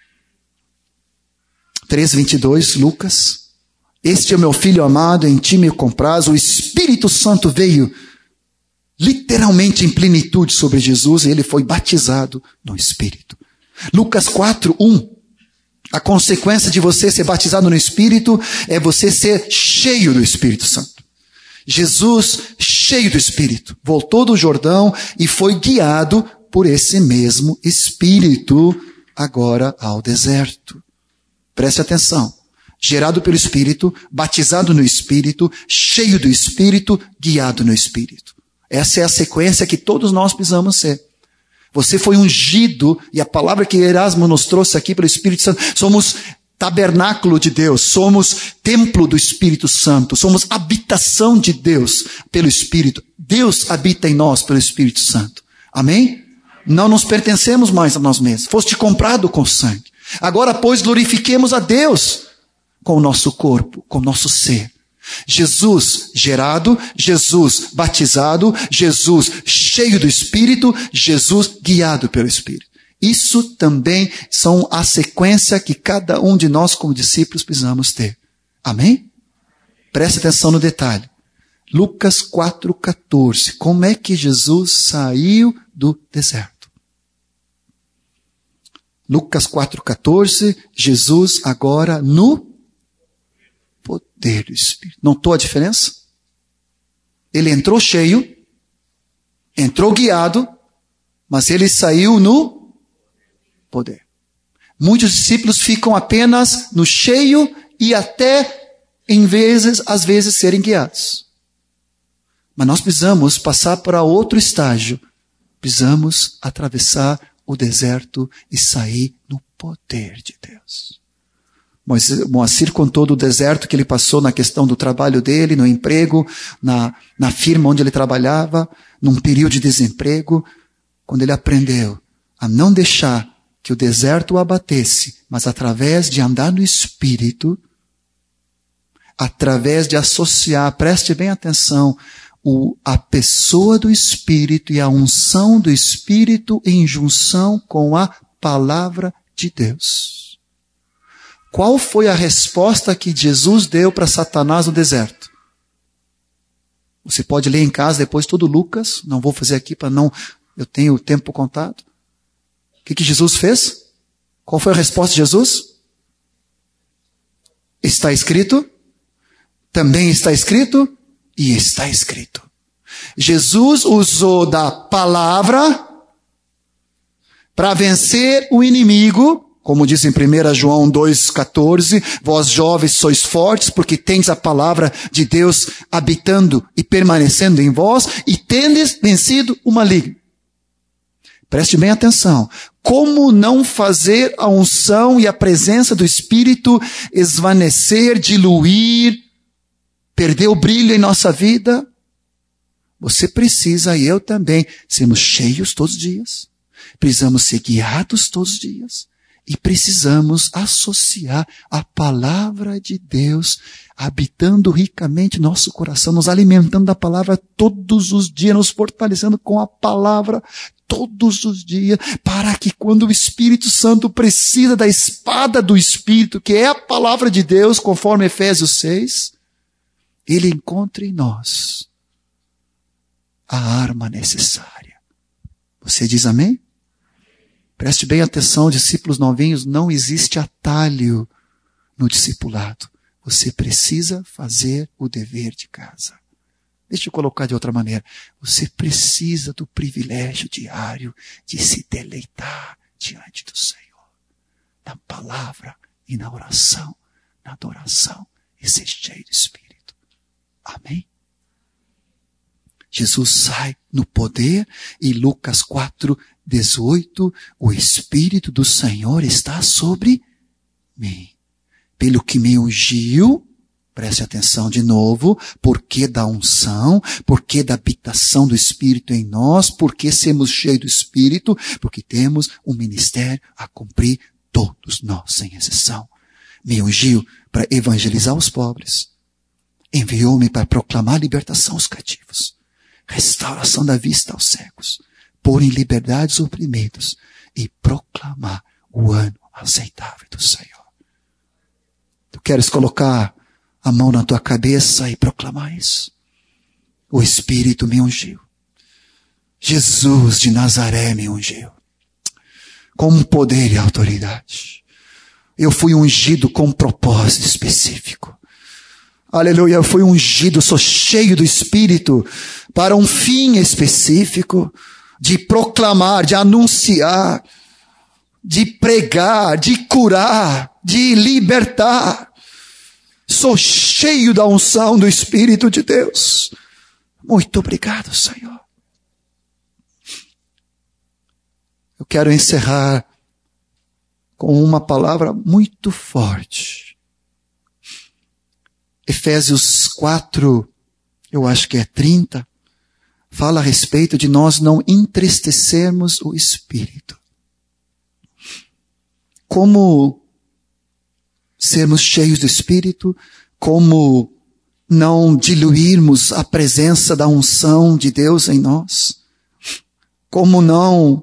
3:22, Lucas. Este é o meu filho amado, em ti me compraz. O Espírito Santo veio literalmente em plenitude sobre Jesus e ele foi batizado no Espírito. Lucas 4:1. A consequência de você ser batizado no Espírito é você ser cheio do Espírito Santo. Jesus, cheio do Espírito, voltou do Jordão e foi guiado por esse mesmo Espírito agora ao deserto. Preste atenção. Gerado pelo Espírito, batizado no Espírito, cheio do Espírito, guiado no Espírito. Essa é a sequência que todos nós precisamos ser. Você foi ungido, e a palavra que Erasmo nos trouxe aqui pelo Espírito Santo, somos tabernáculo de Deus, somos templo do Espírito Santo, somos habitação de Deus pelo Espírito. Deus habita em nós pelo Espírito Santo. Amém? Não nos pertencemos mais a nós mesmos. Foste comprado com sangue. Agora, pois, glorifiquemos a Deus com o nosso corpo, com o nosso ser. Jesus gerado, Jesus batizado, Jesus cheio do Espírito, Jesus guiado pelo Espírito. Isso também são a sequência que cada um de nós como discípulos precisamos ter. Amém? Preste atenção no detalhe. Lucas 4,14. Como é que Jesus saiu do deserto? Lucas 4,14. Jesus agora no poder do Espírito. Notou a diferença? Ele entrou cheio, entrou guiado, mas ele saiu no poder. Muitos discípulos ficam apenas no cheio e até, às vezes, serem guiados. Mas nós precisamos passar para outro estágio. Precisamos atravessar o deserto e sair no poder de Deus. Moacir contou do deserto que ele passou na questão do trabalho dele, no emprego, na firma onde ele trabalhava, num período de desemprego, quando ele aprendeu a não deixar que o deserto o abatesse, mas através de andar no Espírito, através de associar, preste bem atenção, a pessoa do Espírito e a unção do Espírito em junção com a palavra de Deus. Qual foi a resposta que Jesus deu para Satanás no deserto? Você pode ler em casa depois todo Lucas, não vou fazer aqui para não, eu tenho o tempo contado. O que Jesus fez? Qual foi a resposta de Jesus? Está escrito, também está escrito, e está escrito. Jesus usou da palavra para vencer o inimigo, como diz em 1 João 2,14, vós jovens sois fortes, porque tendes a palavra de Deus habitando e permanecendo em vós, e tendes vencido o maligno. Preste bem atenção. Como não fazer a unção e a presença do Espírito esvanecer, diluir, perder o brilho em nossa vida? Você precisa, e eu também, sermos cheios todos os dias. Precisamos ser guiados todos os dias. E precisamos associar a palavra de Deus, habitando ricamente nosso coração, nos alimentando da palavra todos os dias, nos fortalecendo com a palavra todos os dias, para que quando o Espírito Santo precisa da espada do Espírito, que é a palavra de Deus, conforme Efésios 6, ele encontre em nós a arma necessária. Você diz amém? Preste bem atenção, discípulos novinhos, não existe atalho no discipulado. Você precisa fazer o dever de casa. Deixa eu colocar de outra maneira. Você precisa do privilégio diário de se deleitar diante do Senhor. Na palavra e na oração, na adoração e ser cheio do Espírito. Amém? Jesus sai no poder e Lucas 4:18, o Espírito do Senhor está sobre mim. Pelo que me ungiu, preste atenção de novo, porque da unção, porque da habitação do Espírito em nós, porque sermos cheios do Espírito, porque temos um ministério a cumprir todos nós, sem exceção. Me ungiu para evangelizar os pobres, enviou-me para proclamar libertação aos cativos, restauração da vista aos cegos, pôr em liberdade os oprimidos e proclamar o ano aceitável do Senhor. Tu queres colocar a mão na tua cabeça e proclamar isso? O Espírito me ungiu. Jesus de Nazaré me ungiu. Com poder e autoridade. Eu fui ungido com um propósito específico. Aleluia, eu fui ungido, sou cheio do Espírito para um fim específico de proclamar, de anunciar, de pregar, de curar, de libertar. Sou cheio da unção do Espírito de Deus. Muito obrigado, Senhor. Eu quero encerrar com uma palavra muito forte. Efésios 4, eu acho que é 30, fala a respeito de nós não entristecermos o Espírito. Como sermos cheios do Espírito, como não diluirmos a presença da unção de Deus em nós? Como não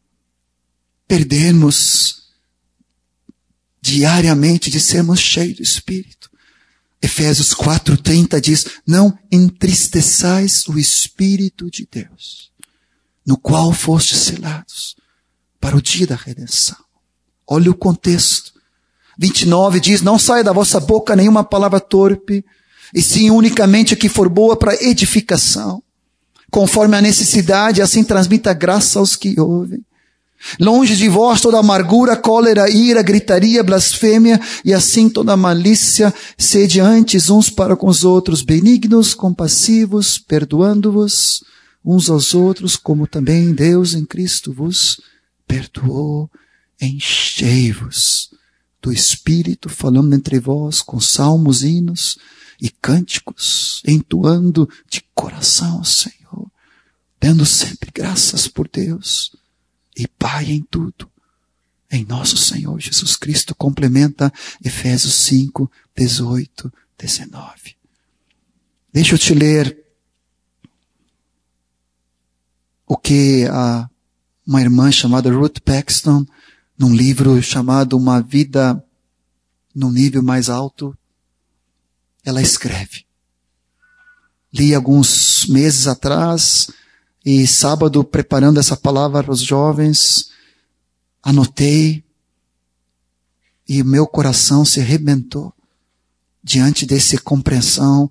perdermos diariamente de sermos cheios do Espírito? Efésios 4:30 diz: não entristeçais o Espírito de Deus, no qual fostes selados para o dia da redenção. Olha o contexto. 29 diz: não saia da vossa boca nenhuma palavra torpe, e sim unicamente a que for boa para edificação, conforme a necessidade, assim transmita graça aos que ouvem. Longe de vós toda amargura, cólera, ira, gritaria, blasfêmia, e assim toda malícia. Sede antes uns para com os outros benignos, compassivos, perdoando-vos uns aos outros, como também Deus em Cristo vos perdoou. Enchei-vos do Espírito, falando entre vós com salmos, hinos e cânticos, entoando de coração ao Senhor, dando sempre graças por Deus e Pai em tudo, em nosso Senhor Jesus Cristo. Complementa Efésios 5, 18, 19. Deixa eu te ler o que uma irmã chamada Ruth Paxton, num livro chamado Uma Vida no Nível Mais Alto, ela escreve. Li alguns meses atrás, e sábado, preparando essa palavra para os jovens, anotei, e o meu coração se arrebentou diante dessa compreensão.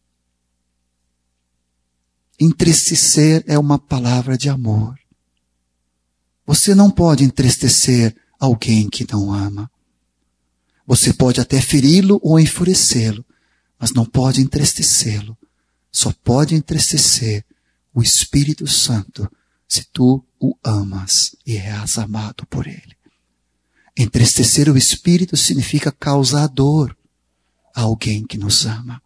Entristecer é uma palavra de amor. Você não pode entristecer alguém que não ama. Você pode até feri-lo ou enfurecê-lo, mas não pode entristecê-lo. Só pode entristecer o Espírito Santo se tu o amas e és amado por ele. Entristecer o Espírito significa causar dor a alguém que nos ama.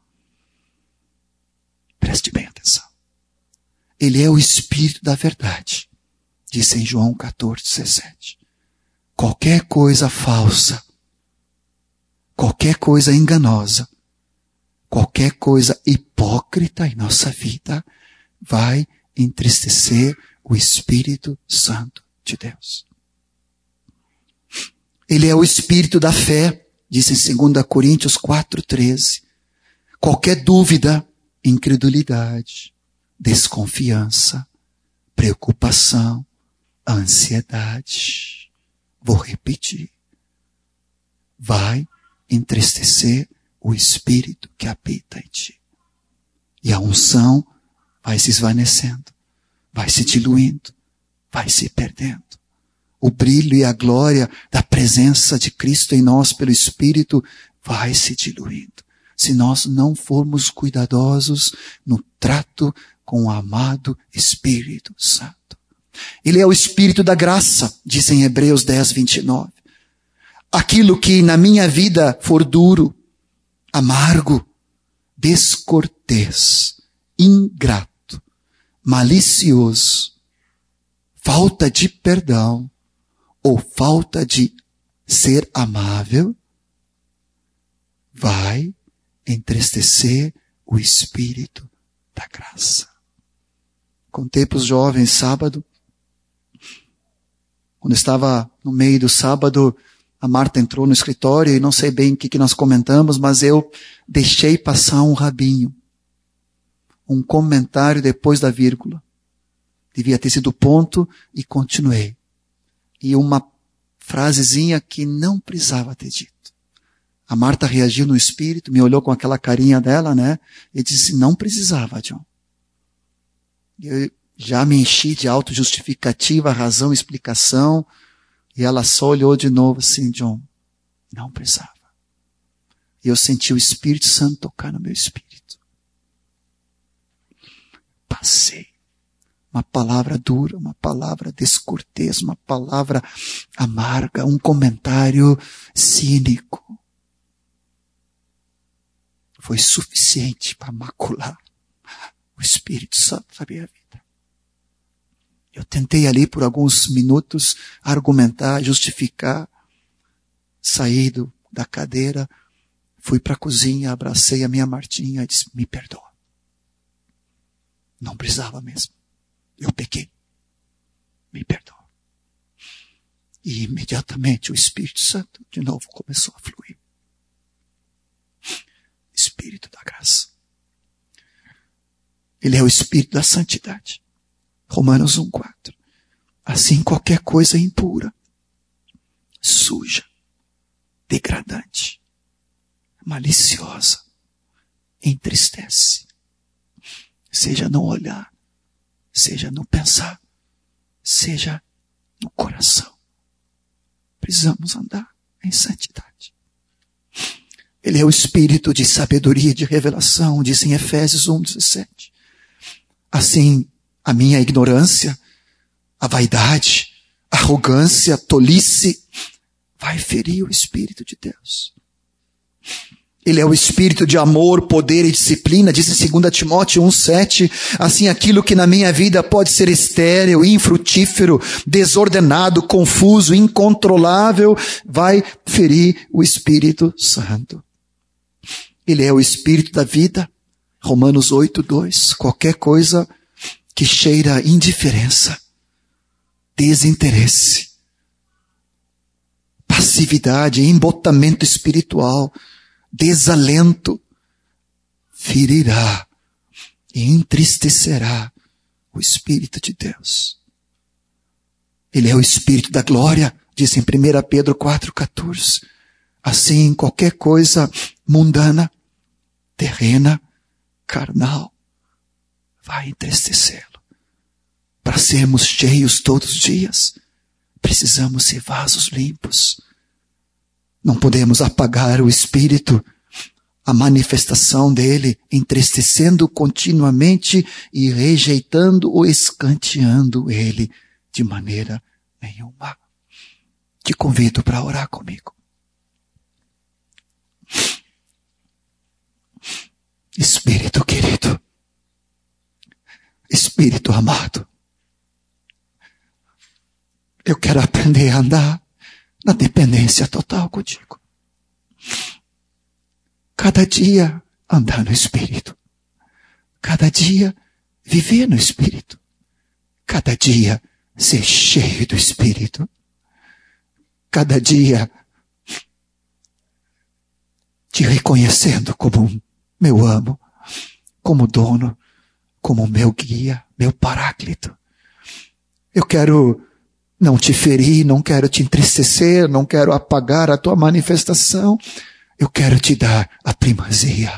Preste bem atenção. Ele é o Espírito da verdade. Diz em João 14:17. Qualquer coisa falsa, qualquer coisa enganosa, qualquer coisa hipócrita em nossa vida vai entristecer o Espírito Santo de Deus. Ele é o Espírito da fé, diz em 2 Coríntios 4:13. Qualquer dúvida, incredulidade, desconfiança, preocupação, ansiedade, vou repetir, vai entristecer o Espírito que habita em ti. E a unção vai se esvanecendo, vai se diluindo, vai se perdendo. O brilho e a glória da presença de Cristo em nós pelo Espírito vai se diluindo. Se nós não formos cuidadosos no trato com o amado Espírito Santo. Ele é o Espírito da graça, diz em Hebreus 10:29. Aquilo que na minha vida for duro, amargo, descortês, ingrato, malicioso, falta de perdão ou falta de ser amável, vai entristecer o Espírito da graça. Contei para os jovens sábado, quando estava no meio do sábado, a Marta entrou no escritório e não sei bem o que nós comentamos, mas eu deixei passar um rabinho. Um comentário depois da vírgula. Devia ter sido ponto e continuei. E uma frasezinha que não precisava ter dito. A Marta reagiu no espírito, me olhou com aquela carinha dela, né? E disse, não precisava, John. Eu já me enchi de autojustificativa, razão, explicação. E ela só olhou de novo assim, John, não precisava. E eu senti o Espírito Santo tocar no meu espírito. Passei. Uma palavra dura, uma palavra descortês, uma palavra amarga, um comentário cínico. Foi suficiente para macular o Espírito Santo da minha vida. Eu tentei ali por alguns minutos argumentar, justificar, saí da cadeira, Fui para a cozinha, abracei a minha Martinha e disse, me perdoa. Não precisava mesmo. Eu pequei. Me perdoa. E imediatamente o Espírito Santo de novo começou a fluir. Espírito da graça. Ele é o Espírito da santidade. Romanos 1:4. Assim qualquer coisa impura, suja, degradante, maliciosa, entristece. Seja no olhar, seja no pensar, seja no coração. Precisamos andar em santidade. Ele é o Espírito de sabedoria e de revelação, diz em Efésios 1:17. Assim, a minha ignorância, a vaidade, a arrogância, a tolice, vai ferir o Espírito de Deus. Ele é o Espírito de amor, poder e disciplina, diz em 2 Timóteo 1:7. Assim, aquilo que na minha vida pode ser estéril, infrutífero, desordenado, confuso, incontrolável, vai ferir o Espírito Santo. Ele é o Espírito da vida, Romanos 8:2. Qualquer coisa que cheira indiferença, desinteresse, passividade, embotamento espiritual, desalento, ferirá e entristecerá o Espírito de Deus. Ele é o Espírito da glória, diz em 1 Pedro 4:14. Assim, qualquer coisa mundana, terrena, carnal, vai entristecê-lo. Para sermos cheios todos os dias, precisamos ser vasos limpos. Não podemos apagar o Espírito, a manifestação dele, entristecendo continuamente e rejeitando ou escanteando ele de maneira nenhuma. Te convido para orar comigo. Espírito querido, Espírito amado, eu quero aprender a andar na dependência total contigo. Cada dia andar no Espírito. Cada dia viver no Espírito. Cada dia ser cheio do Espírito. Cada dia te reconhecendo como meu amo, como dono, como meu guia, meu paráclito. Eu quero não te ferir, não quero te entristecer, não quero apagar a tua manifestação. Eu quero te dar a primazia.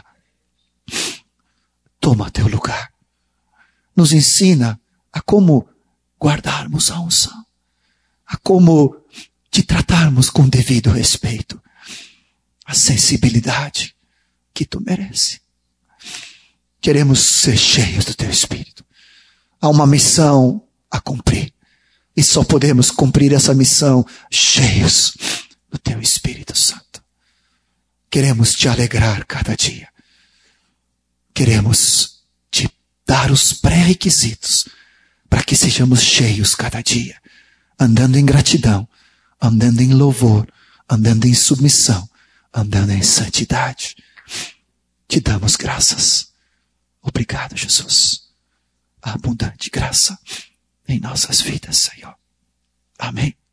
Toma teu lugar. Nos ensina a como guardarmos a unção, a como te tratarmos com devido respeito, a sensibilidade que tu mereces. Queremos ser cheios do teu Espírito. Há uma missão a cumprir. E só podemos cumprir essa missão cheios do teu Espírito Santo. Queremos te alegrar cada dia. Queremos te dar os pré-requisitos para que sejamos cheios cada dia. Andando em gratidão, andando em louvor, andando em submissão, andando em santidade. Te damos graças. Obrigado, Jesus. A abundante graça em nossas vidas, Senhor. Amém.